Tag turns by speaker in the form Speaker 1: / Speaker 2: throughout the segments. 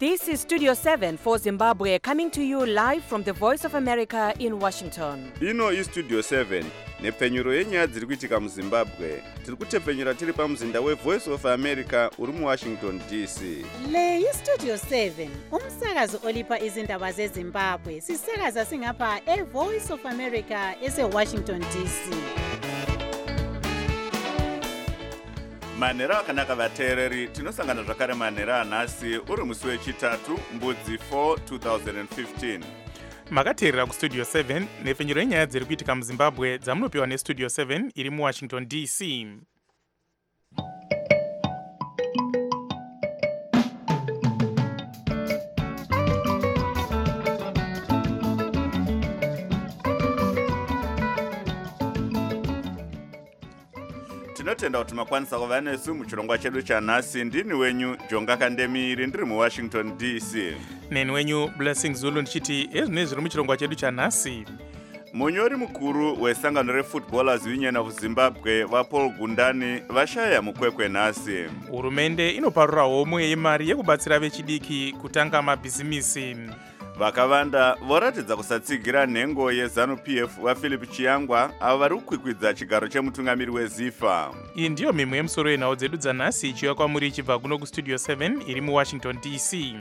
Speaker 1: This is Studio 7 for Zimbabwe, coming to you live from the Voice of America in Washington.
Speaker 2: Ino iStudio 7 nepfenyuro yenyaya dziri kuitika muZimbabwe. Tiri kutepfenyura tiri pamuzinda weVoice of America uri muWashington DC.
Speaker 3: Le iStudio 7 umsakazo olipa izindaba zeZimbabwe sisakaza singapha eVoice of America eseWashington DC.
Speaker 2: Manhero akanaka vateereri, tinosangana zvakare manhero anhasi uri musi wechitatu mbudzi 4 2015.
Speaker 4: Makateerera kuStudio 7 nepfenyuro yenyaya dziri kuitika muZimbabwe dzamunopiwa neStudio 7 iri muWashington DC.
Speaker 2: Tinotenda kuti makwanisa kuva nesu muchirongwa chedu chanhasi. Ndini wenyu Jonga Kandemiri ndiri muWashington DC.
Speaker 4: Neni wenyu Blessing Zulu ndichiti ezvinezvi zviri muchirongwa chedu chanhasi.
Speaker 2: Munyori mukuru wesangano reFootballers Union of Zimbabwe vaPaul Gundani vashaya mukwekwe nhasi.
Speaker 4: Hurumende inoparura homwe yemari yekubatsira vechidiki kutanga mabhizimisi.
Speaker 2: Vakawanda voratidza kusatsigira nhengo yeZanu-PF vaPhilip Chiyangwa avo vari kukwikwidza chigaro chemutungamiri weZIFA.
Speaker 4: Iyi ndiyo mimwe yemusoro yenhau dzedu dzanhasi ichiuya kwamuri ichibva kuno kuStudio 7 iri muWashington DC.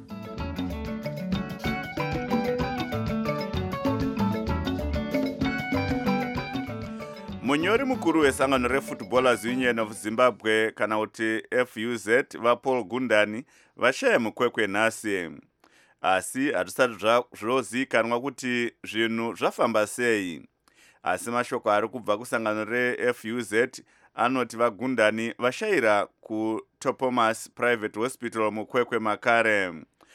Speaker 2: Munyori mukuru wesangano reFootballers Union of Zimbabwe kana kuti FUZ vaPaul Gundani vashaya mukwekwe nhasi. Asi hatisati zvozikanwa kuti zvinhu zvafamba sei. Asi mashoko ari kubva kusangano reFUZ anoti vaGundani vashayira kuTopomas Private Hospital mukwekwe makare.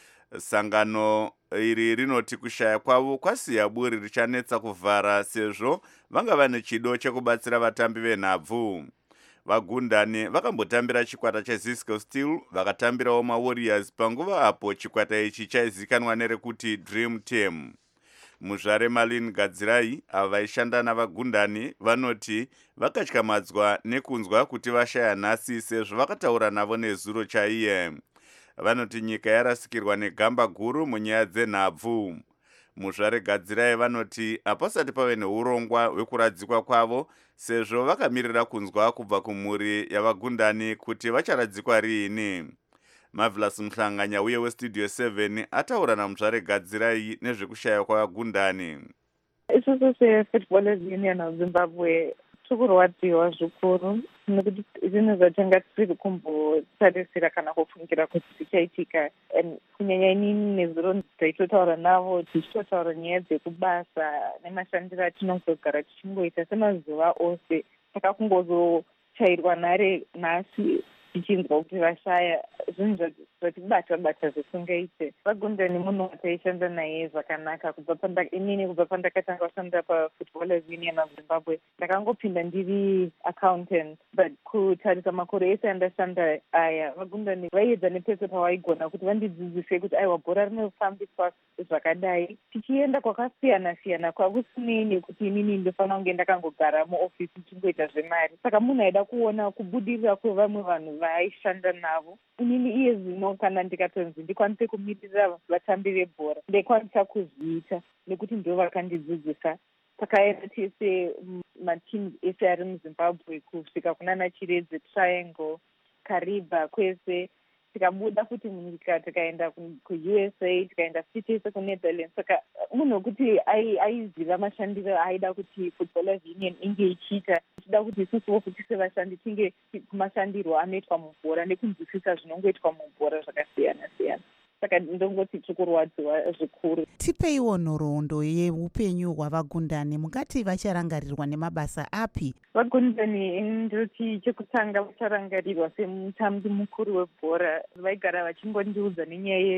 Speaker 2: Sangano iri rinoti kushaya kwavo kwasiya buri richanetsa kuvhara sezvo vanga vane chido chekubatsira vatambi venhabvu. VaGundani vakambotambira chikwata cheZisco Steel vakatambirawo maWarriors panguva apo chikwata ichi chaizikanwa nerekuti Dream Team. Muzvare Malin Gadzirai ava vaishanda navaGundani vanoti vakatyamadzwa nekunzwa kuti vashaya nhasi sezvo vakataura navo nezuro chaiye. Vanoti nyika yarasikirwa negamba guru munyaya dzenhabvu. Muzvare Gadzirai vanoti hapasati pave neurongwa hwekuradzikwa kwavo sezvo vakamirira kunzwa kubva kumhuri yavaGundani kuti vacharadzikwa riini. Marvelous Mhlanganya uye weStudio 7 ataura namuzvare Gadzirai nezvekushaya kwavaGundani.
Speaker 5: Isusu seFootballers Union of Zimbabwe tikurwadziwa zvikuru nekuti zvinhu zvatanga tiri kumbotarisira kana kufungira kuti zvichaitika. Kunyanya inini nezuro taitotaura navo tichitotaura nyaya dzekubasa nemashandiro atinozogara tichingoita semazuva ose. Saka kungozochairwa nhare nhasi tichinzwa kuti vashaya zvinhu zvatibata zvisingaite. VaGundani munhu wataishanda naye zvakanaka kubva pandakatanga kushanda paFootballers Union of Zimbabwe. Ndakangopinda ndiri accountant, but kutarisa makore ese andashanda aya VaGundani vaiedza nepese pavaigona kuti vandidzidzise kuti aiwa bhora rinofambiswa zvakadai. Tichienda kwakasiyana siyana kwakusinei nekuti inini ndofanira kunge ndakangogara muofisi tichingoita zvemari. Saka munhu aida kuona kubudirira kwevamwe vanhu vaaishanda navo. Inini iye zvino kana ndikatonzi ndikwanise kumirira vatambi vebhora ndikwanisa kuzviita nekuti ndo vakandidzidzisa. Takaenda tese matimu ese ari muZimbabwe kusvika kunana Chiredze, Triangle, Kariba kwese. Tikabuda futi munyika tikaenda kuUSA, tikaenda futi tese kuNetherlands. Saka munhu wekuti aiziva mashandiro aida kuti Footballers Union inge ichiita. Tichida kuti isusuwo futi sevashandi tinge kumashandiro anoitwa mubhora nekunzwisisa zvinongoitwa mubhora zvakasiyana siyana. Saka ndongoti tikurwadziwa zvikuru.
Speaker 3: Tipeiwo nhoroondo yeupenyu hwavaGundani, mungati vacharangarirwa nemabasa api?
Speaker 5: VaGundani ndoti chekutanga vacharangarirwa semutambi mukuru webhora. Vaigara vachingondiudza nenyaya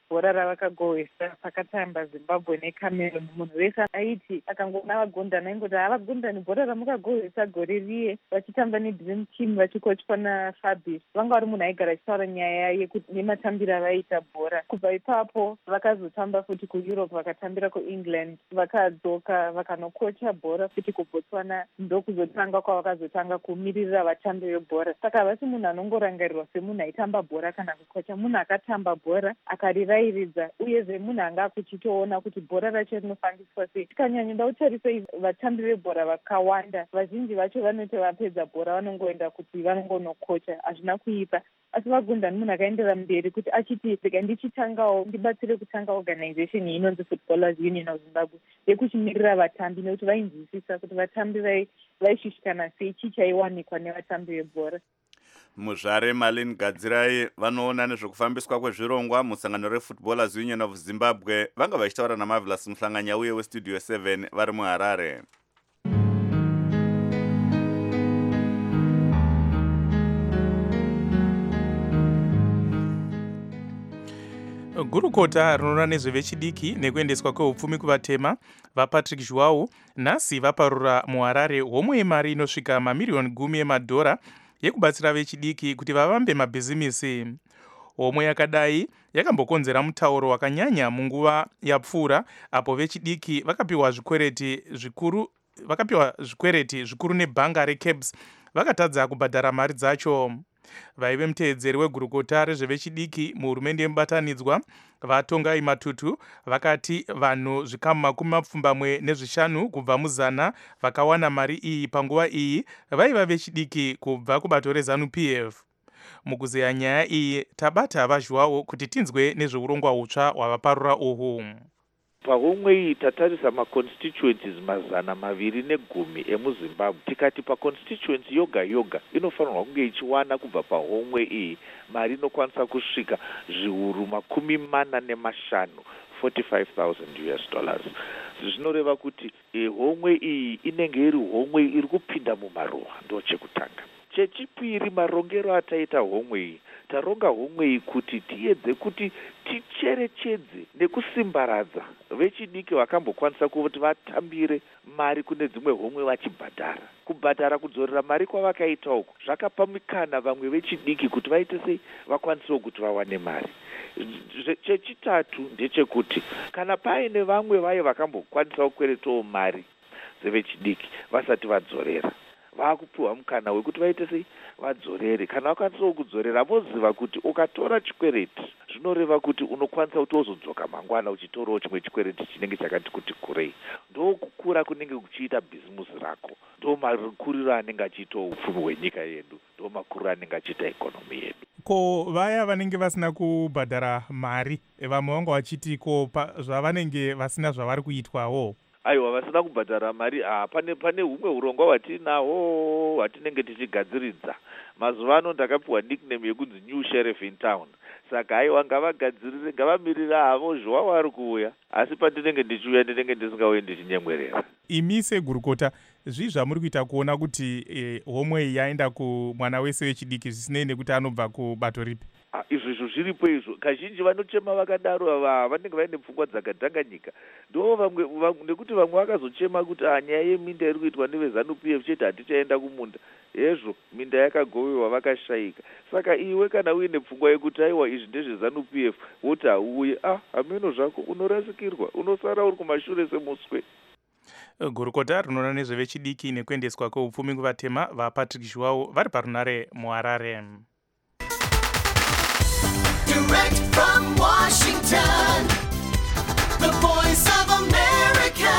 Speaker 5: bhora ravakagohwesa pakatamba Zimbabwe neCameroon. Munhu wese aiti akangoona vagondani aingoti havagondani bhora ramukagohwesa gore riye, vachitamba neDream Team vachikochwa naFabis. Vanga vari munhu aigara achitaura nyaya nematambiro avaita bhora. Kubva ipapo vakazotamba futi kuEurope, vakatambira kuEngland, vakadzoka vakanokocha bhora futi kuBotswana, ndokuzotanga kwavakazotanga kumiririra vatambi vebhora. Saka havasi munhu anongorangarirwa semunhu aitamba bhora kana kukocha, munhu akatamba bhora akarirairidza, uyezve munhu anga akuchitoona kuti bhora racho rinofambiswa sei. Tikanyanya ndautarisei vatambi vebhora vakawanda, vazhinji vacho vanoti vapedza bhora vanongoenda kuti vanongonokocha, hazvina kuipa. Asi vagondani munhu akaendera mberi kuti achiti rega ndichitangawo ndibatsire kutanga organization inonzi Footballers Union of Zimbabwe yekuchimirira vatambi, nekuti vainzwisisa kuti vatambi vaishushikana sei chii chaiwanikwa nevatambi vebhora.
Speaker 2: Muzvare Marlene Gadzirai vanoona nezvekufambiswa kwezvirongwa musangano reFootballers Union of Zimbabwe vanga vachitaura naMarvelous Muhlanganya uye weStudio 7 vari muHarare.
Speaker 4: Gurukota rinoona nezvevechidiki nekuendeswa kweupfumi kuvatema vaPatrick Joao nhasi vaparura muHarare homwe yemari inosvika mamiriyoni 10 emadhora yekubatsira vechidiki kuti vavambe mabhizimisi. Homwe yakadai yakambokonzera mutauro wakanyanya munguva yapfuura, apo vechidiki vakapiwa zvikwereti zvikuru nebhanga reCabs vakatadza kubhadhara mari dzacho. Vaive muteedzeri wegurukota rezvevechidiki muhurumende yemubatanidzwa vatongai Matutu vakati vanhu zvikamu 25 kubva muzana vakawana mari iyi panguva iyi vaiva vechidiki kubva kubato reZANU-PF. Mukuzeya nyaya iyi tabata vaJoao kuti tinzwe nezveurongwa hutsva hwavaparura uhu.
Speaker 6: Pahomwe iyi tatarisa maconstituencies 210 emuZimbabwe. Tikati paconstituency yoga yoga inofanirwa kunge ichiwana kubva pahomwe iyi mari inokwanisa kusvika zviuru 45 $45,000. Zvinoreva kuti homwe iyi inenge iri homwe iri kupinda mumaruwa. Ndo chekutanga. Chechipiri, marongero ataita homwe iyi, taronga homwe iyi kuti tiedze kuti ticherechedze nekusimbaradza vechidiki vakambokwanisa kuti vatambire mari kune dzimwe homwe vachibhadhara. Kubhadhara kudzorera mari kwavakaita uku zvakapa mikana vamwe vechidiki kuti vaite sei vakwanisewo kuti vawane mari. Chechitatu ndechekuti kana paine vamwe vaye vakambokwanisa kukweretawo mari dzevechidiki vasati vadzorera, vakupiwa mukana wekuti vaite sei vadzorere. Kana vakwanisawo kudzorera voziva kuti ukatora chikwereti zvinoreva kuti unokwanisa kuti wozodzoka mangwana uchitorawo chimwe chikwereti chinenge chakati kuti kurei. Ndo kukura kunenge kuchiita bhizimusi rako, ndo makuriro anenge achiitawo upfumi hwenyika yedu, ndo makuriro anenge achiita ikonomi yedu.
Speaker 4: Ko vaya vanenge vasina kubhadhara mari vamwe vanga vachiti ko zvavanenge vasina zvavari kuitwawo?
Speaker 6: Aiwa, vasina kubhadhara mari, pane humwe urongwa hwatinahwo hwatinenge tichigadziridza. Mazuva ano ndakapiwa nickname yekunzi New Sheriff in Town. Saka aiwa, ngavagadzirire, ngavamirira havo Joao ari kuuya, asi pandinenge ndichiuya ndinenge ndisingauye ndichinyemwerera.
Speaker 4: Imi segurukota, zvii zvamuri kuita kuona kuti homwe yaenda kumwana wese wechidiki zvisinei nekuti anobva kubato ripi?
Speaker 6: Izvo zviripo izvo. Kazhinji vanochema vakadaro vanenge vaine pfungwa dzakadhanganyika. Ndo vamwe nekuti vamwe vakazochema kuti nyaya yeminda iri kuitwa neveZANU-PF chete hatichaenda kumunda. Hezvo minda yakagovewa vakashayika. Saka iwe kana uine pfungwa yekuti aiwa izvi ndezveZANU-PF woti hauye, hameno zvako unorasikirwa, unosara uri kumashure semuswe.
Speaker 4: Gurukota rinoona nezvevechidiki nekuendeswa kweupfumi kuvatema vaPatrick Joao vari parunare muHarare.
Speaker 7: Direct from Washington, the voice of America,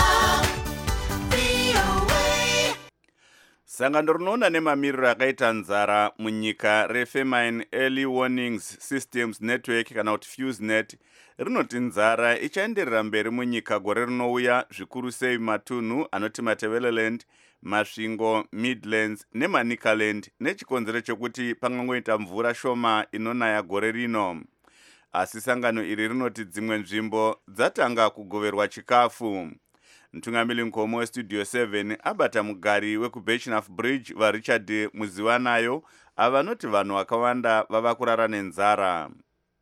Speaker 7: VOA.
Speaker 2: Sangano rinoona nemamiriro akaita nzara munyika reFamine Early Warnings Systems Network kana kuti FuseNet rinoti nzara ichaenderera mberi munyika gore rinouya, zvikuru sei matunhu anoti Matebeleland, Masvingo, Midlands neManicaland, nechikonzero chekuti pangangoita mvura shoma inonaya gore rino. Asi sangano iri rinoti dzimwe nzvimbo dzatanga kugoverwa chikafu. Mtungamiri mukoma weStudio 7 abata mugari wekuBirchnough Bridge vaRichard Muziwanayo avanoti vanhu vakawanda vava kurara nenzara.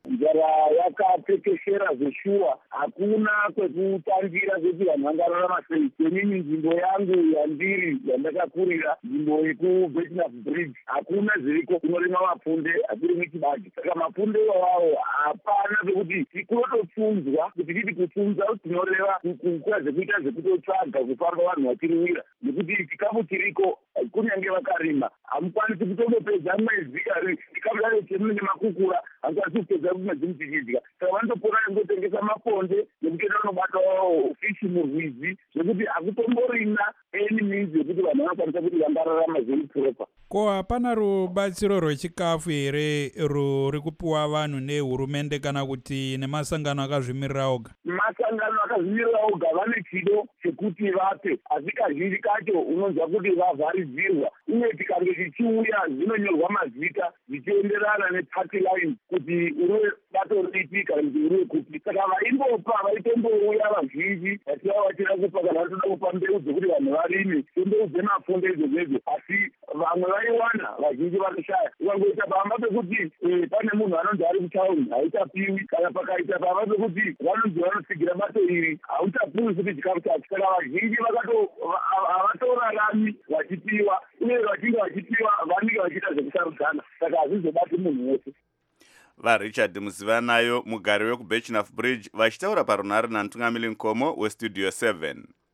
Speaker 8: njara yakatekeshera zveshuwa, hakuna kwekutangira kuti vanhu vangararama sei. Senini nzvimbo yangu yandiri yandakakurira, nzvimbo yekuBethnaf Bridge, hakuna zviriko kunorima mapunde, hakurimwi chibage. Saka mapunde iwawawo hapana pekuti tikutopfunzwa kuti titi kupfunza tinoreva nguva dzekuita zvekutotsvaga kufamba vanhu vachiriwira, nekuti chikafu chiriko kunyange vakarima hamukwanisi kutongopedza mwedzi chikafu chacho chemunenge makukura hamukwanisi kupedza mwedzi muchichidya. Saka vanotopora nekutotengesa maponde nekutoita vanobatawo fishi murwizi, zvekuti hakutomborina any means yekuti vanhu vanokwanisa kuti vangararama zviri proper.
Speaker 9: Ko hapana rubatsiro rwechikafu here ruri kupiwa vanhu nehurumende kana kuti nemasangano akazvimirira oga?
Speaker 8: Masangano akazvimirira oga vane chido chekuti vape, asi kazhinji kacho unonzwa kuti vavharidzirwa, uye tikange chichiuya zvinonyorwa mazita zvichienderana neparty line kuti uriwe bato ripi kana kuti uriwe kupi. Saka vaimbopa vaitombouya vazhinji vachiva vachida kupa kana vatoda kupa mbeu dzekuti vanhu varime mbeu dzemapunde idzozvedzo, asi vamwe vaiwana vazhinji vanoshaya. Ukangoita pamba pekuti pane munhu anonzi ari kutaundi haichapiwi, kana pakaita pamba pekuti vanonzi vanosigira bato iri hauchapiwi kuti chikafu chacho. Saka vazhinji havatorarami vachipiwa, uye vachinge vachipiwa vanenge vachiita zvekusarudzana, saka hazvizobati munhu wese.
Speaker 2: vaRichard Muzivanayo, mugari wekuBethnaf Bridge, vachitaura parunhare namutungamiri Nkomo westudio 7.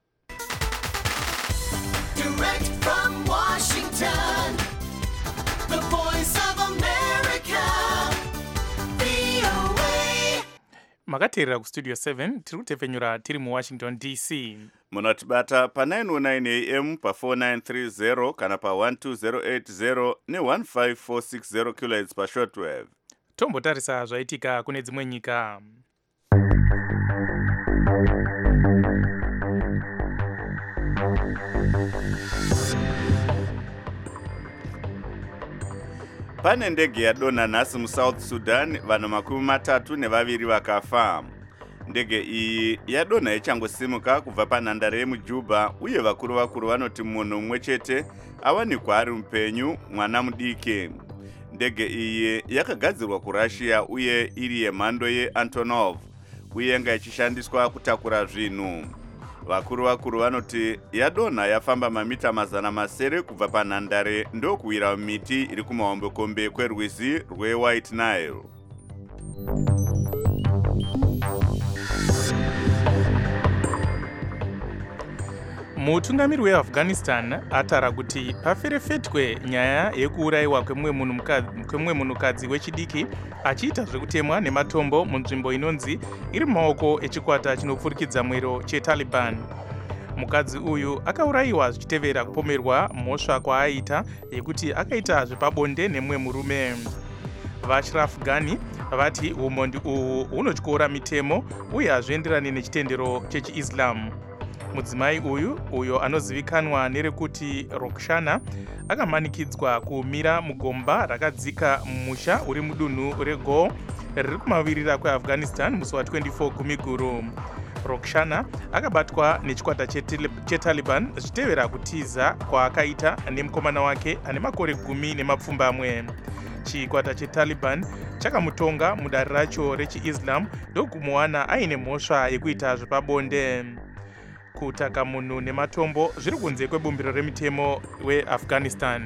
Speaker 7: Direct from Washington, the voice of America, VOA.
Speaker 4: makateerera kustudio 7 tiri kutefenyura tiri muWashington DC.
Speaker 2: munotibata pa909 AM pa4930 kana pa12080 ne15460 kHz pashortwave.
Speaker 4: Tombotarisa zvaitika kune dzimwe nyika.
Speaker 2: Pane ndege yadonha nhasi muSouth Sudan, vanhu 32 vakafa. Ndege iyi yadonha ichangosimuka kubva panhandare yemuJuba, uye vakuru vanoti munhu mumwe chete awanikwa ari mupenyu, mwana mudiki. Ndege iyi yakagadzirwa kuRussia uye iri yemhando yeAntonov, uye yanga ichishandiswa kutakura zvinhu. Vakuru vanoti yadonha yafamba mamita 700 kubva panhandare ndokuwira miti iri kumahombekombe kwerwizi rweWhite Nile.
Speaker 4: Mutungamiri weAfghanistan atara kuti paferefetwe nyaya yekuurayiwa kwemumwe munhukadzi wechidiki achiita zvekutemwa nematombo munzvimbo inonzi iri mumaoko echikwata chinopfurikidza mwero cheTaliban. Mukadzi uyu akaurayiwa zvichitevera kupomerwa mhosva kwaaita yekuti akaita zvepabonde nemumwe murume. VaAshraf Ghani vati umhondi uhu hunotyora mitemo uye hazvienderani nechitendero chechiIslam. Mudzimai uyo anozivikanwa nerekuti Roxana akamanikidzwa kumira mugomba rakadzika musha uri mudunhu reGaur riri kumavirira kweAfghanistan musi wa24 Gumiguru. Roxana akabatwa nechikwata cheTaliban zvichitevera kutiza kwaakaita nemukomana wake ane makore 10 Chikwata cheTaliban chakamutonga mudare racho rechiIslam ndokumuwana aine mhosva yekuita zvepabonde. Kutaka munhu nematombo zviri kunze kwebumbiro remitemo weAfghanistan.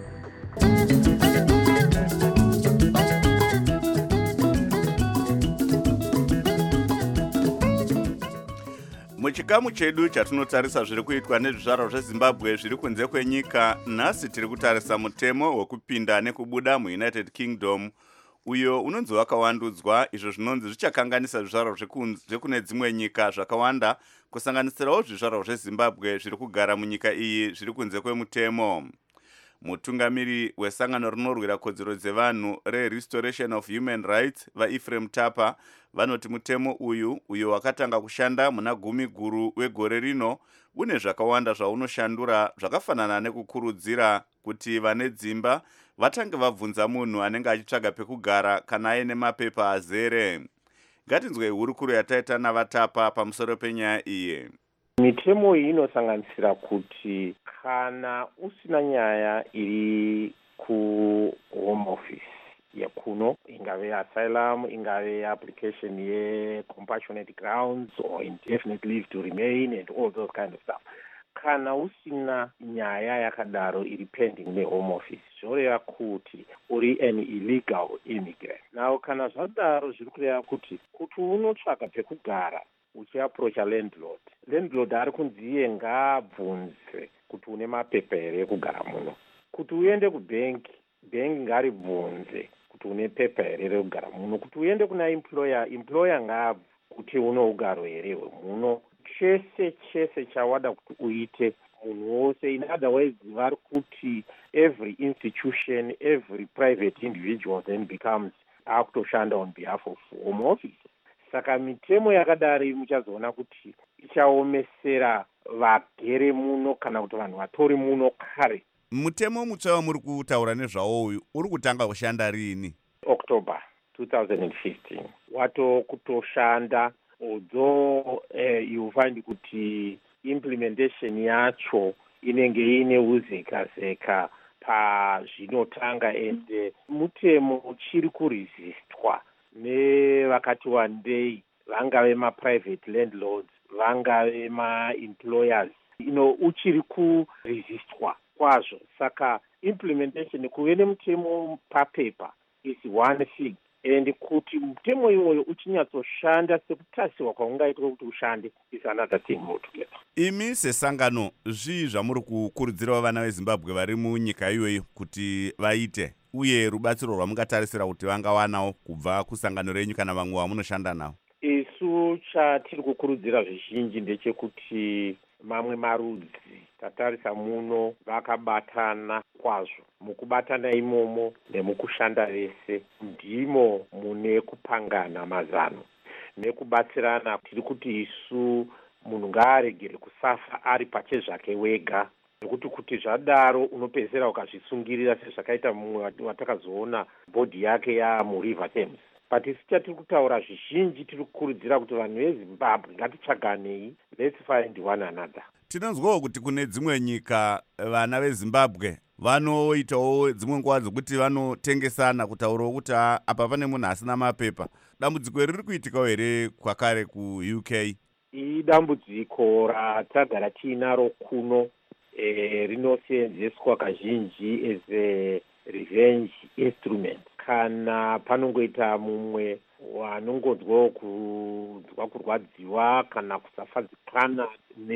Speaker 2: Muchikamu chedu chatinotarisa zviri kuitwa nezvizvarwa zveZimbabwe zviri kunze kwenyika, nhasi tiri kutarisa mutemo wekupinda nekubuda muUnited Kingdom, uyo unonzi wakawandudzwa, izvo zvinonzi zvichakanganisa zvizvarwa zvekune dzimwe nyika zvakawanda, kusanganisirawo zvizvarwa zveZimbabwe zviri kugara munyika iyi zviri kunze kwemutemo. Mutungamiri wesangano rinorwira kodzero dzevanhu reRestoration of Human Rights vaEphraim Tapa vanoti mutemo uyo wakatanga kushanda muna Gumiguru wegore rino une zvakawanda zvaunoshandura, zvakafanana nekukurudzira kuti vane dzimba vatange vabvunza munhu anenge achitsvaga pekugara kana aine mapepa azere. Ngatinzwei hurukuro yataita navatapa pamusoro penyaya iyi.
Speaker 10: Mitemo iyi inosanganisira kuti kana usina nyaya iri kuHome Office yekuno, ingave asylum, ingave application compassionate grounds or indefinite leave to remain and all those kind of stuff. Kana usina nyaya yakadaro iri pending nehome office, zvoreva kuti uri an illegal immigrant. Now kana zvadaro zviri kureva kuti unotsvaka pekugara uchiaprocha landlord ari kunziye ngaabvunze kuti une mapepa here ekugara muno. Kuti uende kubenki ngaribvunze kuti une pepa here rekugara muno. Kuti uende kuna employer ngaabvunze kuti une ugaro here hwemuno. Chese chawada kuti uite munhu wose. In other words, vari kuti every institution, every private individual then becomes akutoshanda on behalf of home office. Saka mitemo yakadari muchazoona kuti ichaomesera vagere muno kana kuti vanhu vatori muno kare.
Speaker 2: Mutemo mutsva wamuri kutaura nezvawo uyu uri kutanga kushanda rini?
Speaker 10: October 2015 kutoshanda, although you find kuti implementation yacho inenge ine uzeka pazvinotanga ende mutemo chiri kuresistwa nevakati wandei, vangave ma-private landlords, vangave ma-employers, uchiri kuresistwa kwazvo. Saka implementation kuve nemutemo papepa is one thing, and kuti mutemo iwoyo uchinyatsoshanda sekutarisirwa kwaungaitwa kuti ushande is another thing altogether.
Speaker 2: Imi sesangano zvii zvamuri kukurudzirawo vana veZimbabwe vari munyika iyoyi kuti vaite, uye rubatsiro rwamungatarisira kuti vangawanawo kubva kusangano renyu kana vamwe vamunoshanda navo?
Speaker 10: Isu chatiri kukurudzira zvizhinji ndechekuti mamwe marudzi tatarisa muno vakabatana kwazvo. Mukubatana imomo nemukushanda vese ndimo mune kupangana mazano nekubatsirana. Tiri kuti isu munhu ngaaregere kusafa ari pache zvake wega, nekuti kuti zvadaro unopedzera ukazvisungirira sezvakaita mumwe watakazoona bhodhi yake yamuRiver Thames. But isu chatiri kutaura zvizhinji tiri kukurudzira kuti vanhu veZimbabwe ngatitsvaganei, let's find one another.
Speaker 2: Tinonzwawo kuti kune dzimwe nyika vana veZimbabwe vanoitawo dzimwe nguva dzokuti vanotengesana kutaurawo kuti apa pane munhu asina mapepa. Dambudziko riri kuitikawo here kwakare kuUK?
Speaker 10: Idambudziko ratagara tiinaro kuno, rinoseenzeswa kazhinji as a revenge instrument. Kana panongoita mumwe wanongodzwawo kunzwa kurwadziwa kana kusafadzikana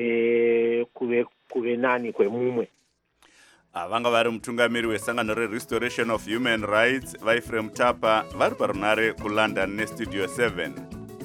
Speaker 10: nekuve nani kwemumwe.
Speaker 2: Vanga vari mutungamiri wesangano reRestoration of Human Rights vaEphraim Tapa vari parunare kuLondon neStudio 7.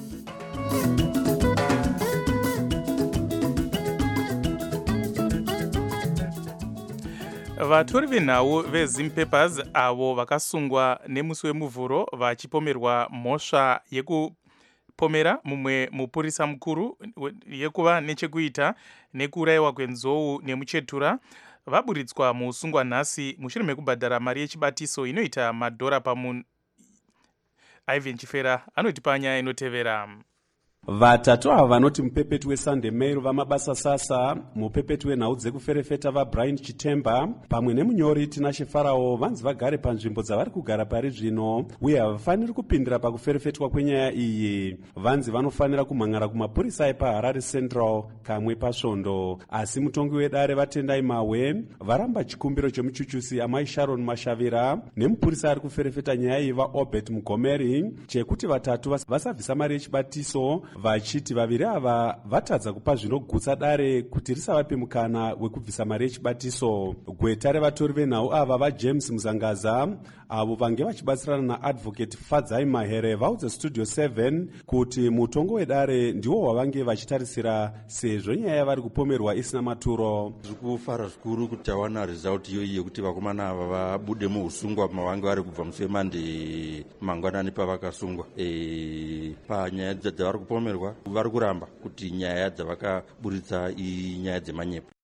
Speaker 4: Vatori venhau veZimpapers avo vakasungwa nemusi wemuvhuro vachipomerwa mhosva yekupomera mumwe mupurisa mukuru yekuva nechekuita nekuurayiwa kwenzou nemuchetura vaburitswa muusungwa nhasi mushure mekubhadhara mari yechibatiso inoita madhora pamunhu. Ivan Chifera anoti panyaya inotevera.
Speaker 11: Vatatu ava vanoti mupepeti weSunday Mail vamabasa sasa, mupepeti wenhau dzekuferefeta vaBrian Chitemba pamwe nemunyori Tinashe Farao vanzi vagare panzvimbo dzavari kugara pari zvino uye havafaniri kupindira pakuferefetwa kwenyaya iyi. Vanzi vanofanira kumhangara kumapurisa epaHarare Central kamwe pasvondo. Asi mutongi wedare vaTendai Mahwe varamba chikumbiro chemuchuchusi amai Sharon Mashavira nemupurisa ari kuferefeta nyaya iyi vaObert Mugomeri chekuti vatatu vasabvisa mari yechibatiso, vachiti vaviri ava vatadza kupa zvinogutsa dare kuti risavape mukana wekubvisa mari yechibatiso. Gweta revatori venhau ava vaJames Muzangaza avo vange vachibatsirana naadvocate Fadzai Mahere vaudza Studio 7 kuti mutongo wedare ndiwo wavange vachitarisira sezvo nyaya yavari kupomerwa isina maturo.
Speaker 12: Zvikufara zvikuru kuti tawana result iyoyi yekuti vakomana ava vabude muusungwa mavange vari kubva musi weMonday mangwanani pavakasungwa. Panyaya dzavari kupomerwa vari kuramba kuti nyaya dzavakaburitsa inyaya dzemanyepo.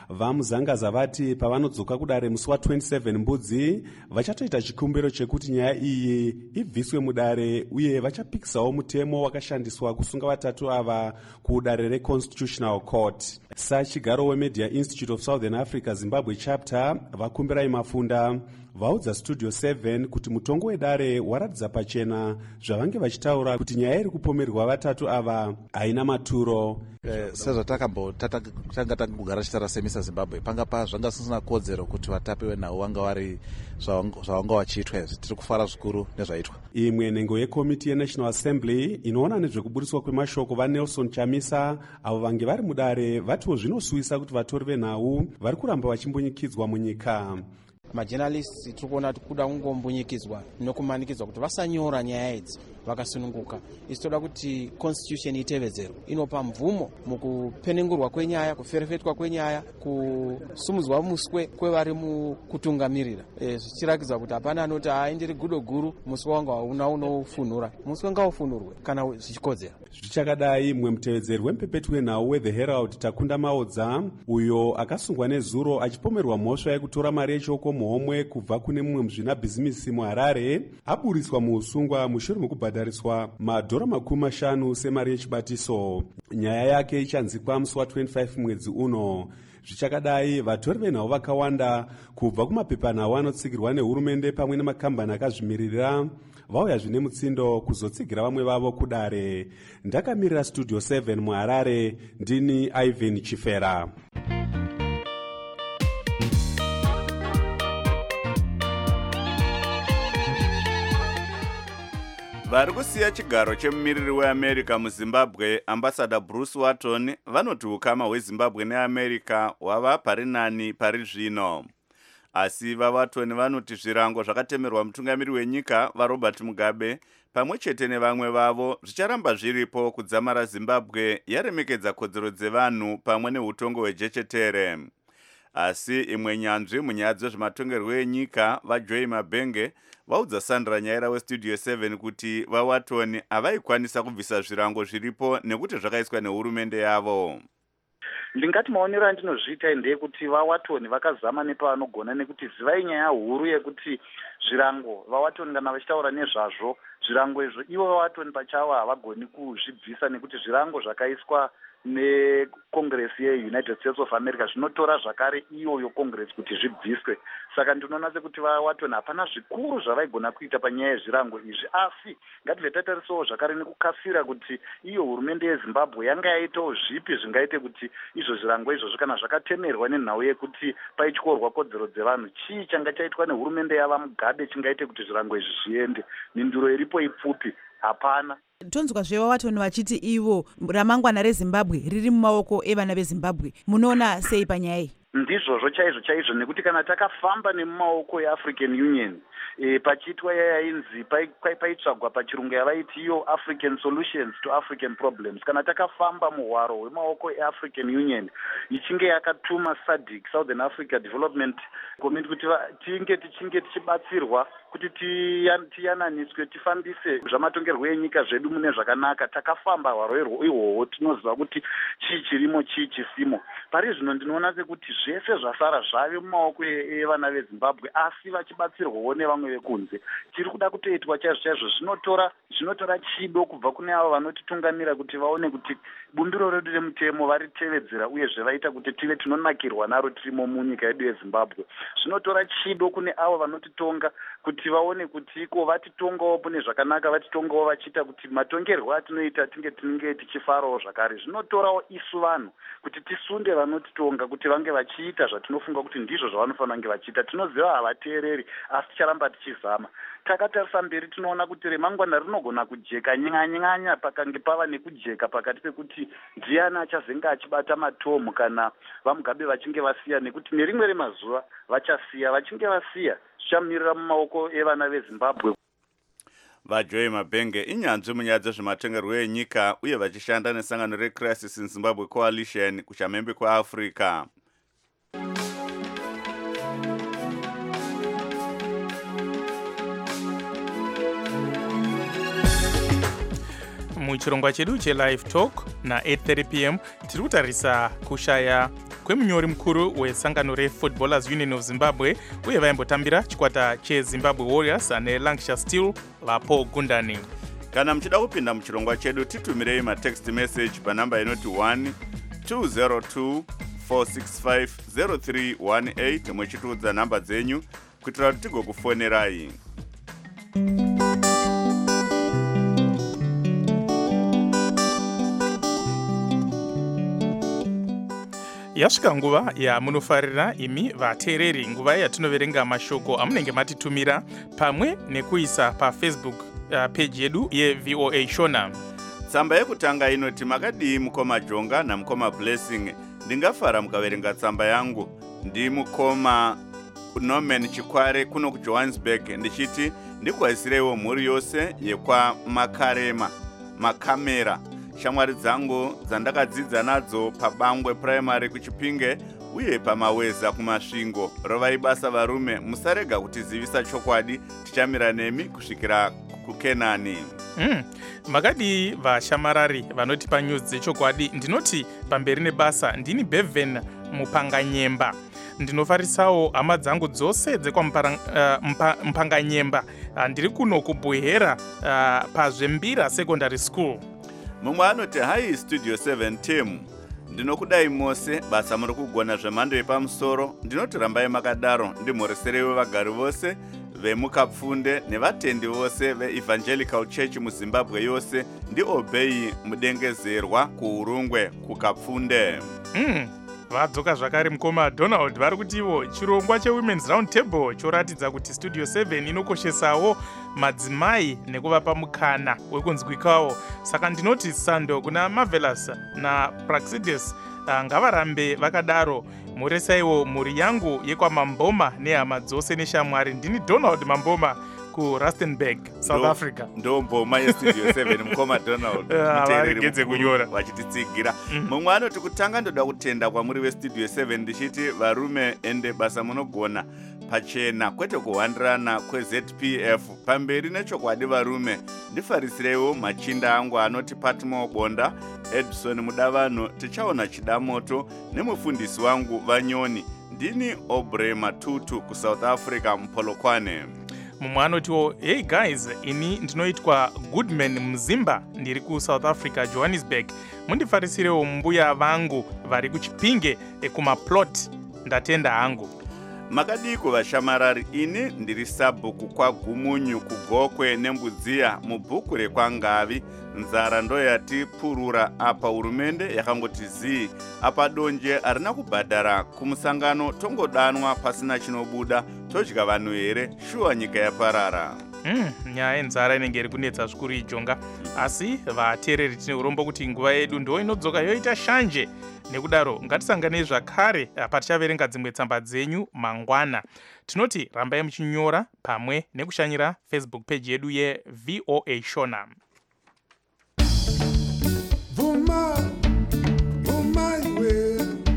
Speaker 11: vamuzangaza vati pavanodzoka kudare musi wa27 mbudzi vachatoita chikumbiro chekuti nyaya iyi ibviswe mudare uye vachapikisawo mutemo wakashandiswa kusunga vatatu ava kudare reconstitutional court. Sachigaro wemedia institute of southern africa zimbabwe chapter vakumbirai mafunda vaudza studio 7 kuti mutongo wedare waratidza pachena zvavange vachitaura kuti nyaya iri kupomerwa vatatu ava haina maturo.
Speaker 13: Sezvatanga tangogara chitarasemisa zimbabwe panga zvanga sisina kodzero kuti vatapi venhau vanga vari zvavanga vachiitwa izvi. Tiri kufara zvikuru nezvaitwa.
Speaker 11: Imwe nhengo yekomiti yenational assembly inoona nezvekuburiswa kwemashoko vanelson chamisa avo vange vari mudare vatiwo zvinosuvisa kuti vatori venhau vari kuramba vachimbunyikidzwa munyika.
Speaker 14: Majournalists tiri kuona kuti kuda kungombunyikidzwa nokumanikidzwa kuti vasanyora nyaya idzi vakasununguka. Isi toda kuti constitution itevedzerwe, inopa mvumo mukupenengurwa kwenyaya, kuferefetwa kwenyaya, kusumudzwa muswe kwevari mukutungamirira. Zvichirakidza kuti hapana anoti ndiri gudo guru muswe wanga unofunura. Muswe ngaufunurwe kana zvichikodzera.
Speaker 11: Zvichakadai mumwe mutevedzeri wemupepeti wenhau weThe Herald Takunda Maodza uyo akasungwa nezuro achipomerwa mhosva yekutora mari yechoko muhomwe kubva kune mumwe muzvinabhizimisi muHarare aburiswa muusungwa mushure mekubhadhariswa $50,000 semari yechibatiso. Nyaya yake ichanzikwa musi wa25 mwedzi uno. Zvichakadai vatori venhau vakawanda kubva kumapepanhau anotsigirwa nehurumende pamwe nemakambani akazvimiririra vauya zvine mutsindo kuzotsigira vamwe vavo kudare. Ndakamirira studio 7 muHarare ndini Ivan Chifera.
Speaker 2: vari kusiya chigaro chemumiriri weamerica muzimbabwe ambassador Bruce Watton vanoti ukama hwezimbabwe neamerica hwava pari nani pari zvino. Asi vaWatton vanoti zvirango zvakatemerwa mutungamiri wenyika vaRobert Mugabe pamwe chete nevamwe vavo zvicharamba zviripo kudzamara Zimbabwe yaremekedza kodzero dzevanhu pamwe neutongo hwejechetere. Asi imwe nyanzvi munyaya dzezvematongerwo enyika vaJoy Mabenge vaudza Sandra Nyaira westudio 7 kuti vaWatton havaikwanisa kubvisa zvirango zviripo nekuti zvakaiswa nehurumende yavo.
Speaker 15: Ndingati maonero andinozviita ndeyekuti vaWatton vakazama nepavanogona nekuti zivai nyaya huru yekuti zvirango vaWatton kana vachitaura nezvazvo zvirango izvo ivo vaWatton pachavo havagoni kuzvibvisa nekuti zvirango zvakaiswa neCongress yeUnited States of America zvinotora zvakare iyoyo Congress kuti zvibviswe. Saka ndinoona sekuti vaWatton hapana zvikuru zvavaigona kuita panyaya yezvirango izvi, asi ngative tatarisawo zvakare nekukasira kuti iyo hurumende yeZimbabwe yanga yaitawo zvipi zvingaite kuti izvo zvirango izvozvo kana zvakatemerwa nenhau yekuti paityorwa kodzero dzevanhu chii changa chaitwa nehurumende yava Mugabe chingaite kuti zvirango izvi zviende. Mhinduro iripo ipfupi, hapana.
Speaker 16: Tonzwa zvevaWatton vachiti ivo ramangwana reZimbabwe riri mumaoko evana veZimbabwe. Munoona sei panyaya iyi?
Speaker 15: Ndizvozvo chaizvo nekuti kana takafamba nemumaoko eAfrican Union pachiitwa yainzi paitsvagwa pachirungu yavaiti iyo African Solutions to African Problems. Kana takafamba muhwaro hwemaoko eAfrican Union ichinge yakatuma SADC, Southern Africa Development Community, kuti tichinge tichibatsirwa kuti tiyananiswe tifambise zvamatongerwo enyika zvedu mune zvakanaka. Takafamba hwaro ihwohwo tinoziva kuti chii chirimo chii chisimo. Pari zvino ndinoona sekuti zvese zvasara zvave mumaoko evana veZimbabwe asi vachibatsirwawo nevamwe vekunze. Chiri kuda kutoitwa chaizvo zvinotora chido kubva kune avo vanotitungamira kuti vaone kuti bumbiro redu remutemo varitevedzera uyezve vaita kuti tive tinonakirwa naro tirimo munyika yedu yeZimbabwe. Zvinotora chido kune avo vanotitonga kuti vaone kuti iko vatitongawo pune zvakanaka, vatitongawo vachiita kuti matongerwo atinoita tinge tichifarawo zvakare. Zvinotorawo isu vanhu kuti tisunde vanotitonga kuti vange vachiita zvatinofunga kuti ndizvo zvavanofanira kunge vachiita. Tinoziva havateereri asi ticharamba tichizama. Takatarisa mberi tinoona kuti remangwana rinogona kujeka nyanya pakange pava nekujeka pakati pekuti ndiani achazenge achibata matomu kana vaMugabe vachinge vasiya, nekuti nerimwe remazuva vachasiya. Vachinge vasiya zvichamirira mumaoko evana veZimbabwe.
Speaker 2: vaJoy Mabenge inyanzvi munyaya dzezvematongerwo enyika uye vachishanda nesangano reCrisis in Zimbabwe Coalition kuchamhembe kweAfrica.
Speaker 4: muchirongwa chedu chelive talk na 8:30 pm tiri kutarisa kushaya kwemunyori mukuru wesangano refootballers union of zimbabwe uye vaimbotambira chikwata chezimbabwe warriors ane lancashire steel vapaul gundani.
Speaker 2: Kana muchida kupinda muchirongwa chedu titumirei matext message panamba inoti 1-202-465-0318 muchitiudza nhamba dzenyu kuitira kuti tigokufonerai.
Speaker 4: Yasvika nguva yamunofarira imi vateereri, nguva yatinoverenga mashoko amunenge matitumira pamwe nekuisa pafacebook page yedu yeVOA Shona.
Speaker 2: Tsamba yekutanga inoti makadii mukoma Jonga namukoma Blessing. Ndingafara mukaverenga tsamba yangu. Ndi mukoma Norman Chikware kuno kuJohannesburg ndichiti ndikwazisirewo mhuri yose yekwa makamera. Shamwari dzangu dzandakadzidza nadzo pabangwe primary kuchipinge uye pamaweza kumasvingo. Rovai basa varume, musarega kutizivisa chokwadi, tichamira nemi kusvikira kuKenani.
Speaker 4: Makadi vashamarari vanotipa news dzechokwadi. Ndinoti pamberi nebasa ndini Bevan Mupanganyemba. Ndinofarisawo hama dzangu dzose dzekwa Mpanganyemba. Ndiri kuno kubwehera paZvembira secondary school.
Speaker 2: Mumwe anoti hai studio 7 team. Ndinokudai mose, basa muri kugona zvemhando yepamusoro. Ndinoti rambai makadaro, ndimhoreserewo vagari vose vemukapfunde nevatendi vose veEvangelical Church muZimbabwe yose. Ndiobei mudengezerwa kuurungwe kukapfunde.
Speaker 4: Vadzoka zvakare mukoma Donald vari kuti ivo chirongwa chewomen's round table choratidza kuti studio 7 inokoshesawo madzimai nekuvapa mukana wekunzwikawo. Saka ndinoti sando kuna Marvelous naPraxidus ngavarambe vakadaro. Muresaiwo mhuri yangu yekwamamboma nehama dzose neshamwari. Ndini Donald Mamboma kuRustenburg, South Africa.
Speaker 2: Ndo mboma yestudio 7 mukoma Donald.
Speaker 4: Varegedze kunyora
Speaker 2: vachititsigira. Mumwe anoti kutanga ndoda kutenda kwamuri vestudio 7 ndichiti varume ende basa munogona pachena kwete kuhwandirana kweZPF. Pamberi nechokwadi varume, ndifarisirewo machinda angu anoti Patmo Bonda, Edson Mudavano, tichaona chidamoto nemufundisi wangu Vanyoni. Ndini Obre Matutu kuSouth Africa Mpolokwane.
Speaker 4: Mumwe anotiwo hey guys, ini ndinoitwa Goodman Mzimba, ndiri kuSouth Africa Johannesburg. Mundifarisirewo mbuya vangu vari kuchipinge kumaplot. Ndatenda hangu.
Speaker 2: Makadii kuvashamarari, ini ndiri sabhuku kwaGumunyu kuGokwe neMbudziya mubhuku rekwaNgavi. Nzara ndo yatipurura apa hurumende yakangoti zii apa donje arina kubhadhara kumusangano tongodanwa pasina chinobuda todya vanhu here shuwa nyika yaparara.
Speaker 4: Nyaya yenzara inenge iri kunetsa zvikuru iJonga, asi vateereri tine urombo kuti nguva yedu ndo inodzoka yoita shanje. Nekudaro ngatisanganei zvakare patichaverenga dzimwe tsamba dzenyu mangwana. Tinoti rambai muchinyora pamwe nekushanyira Facebook page yedu yeVOA Shona.
Speaker 17: Vuma, vuma iwe,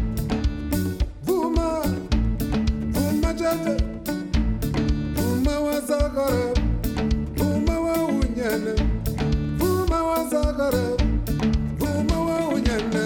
Speaker 17: vuma, vuma jate, vuma wazagara, vuma wa unyana, vuma wazagara, vuma wa unyana.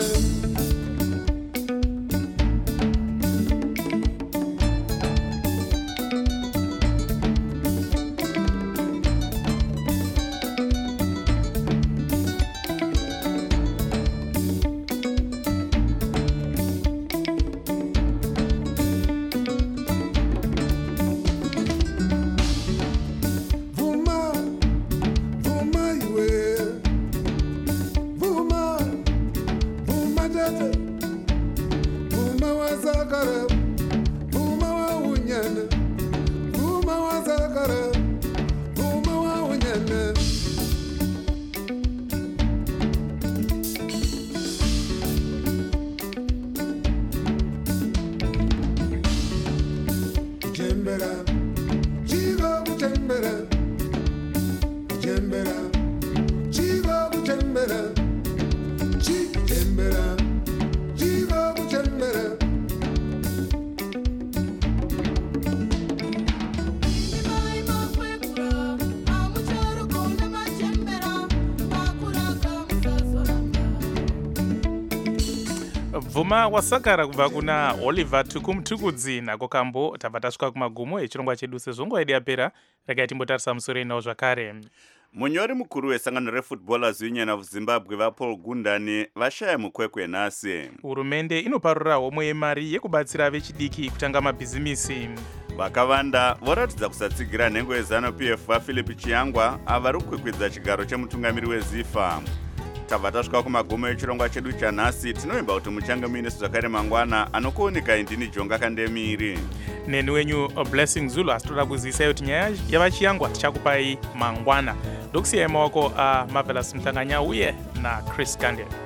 Speaker 4: Vuma wasakara kubva kuna Oliver Tukumtukudzi nako kambo tabva tasvika kumagumo echirongwa chedu sezvongo yedu yapera. Regai timbotarisa musoro inawo zvakare.
Speaker 2: Munyori mukuru wesangano reFootballers Union of Zimbabwe vaPaul Gundani vashaya mukwekwe nhasi.
Speaker 4: Hurumende inoparura homwe yemari yekubatsira vechidiki kutanga mabhizimisi.
Speaker 2: Vakawanda voratidza kusatsigira nhengo yeZANU-PF vaPhilip Chiyangwa avari kukwikwidza chigaro chemutungamiri weZIFA. Tabva tasvika kumagumo echirongwa chedu chanhasi. Tinovimba kuti muchange muine zvakare mangwana anokuoneka indini Jonga Kandemiri.
Speaker 4: Neni wenyu Blessing Zulu asitoda kuzivisai kuti nyaya yavaChiyangwa tichakupai mangwana. Ndokusiyai maoko aMarvelous Mtanganya uye naChris Kandel.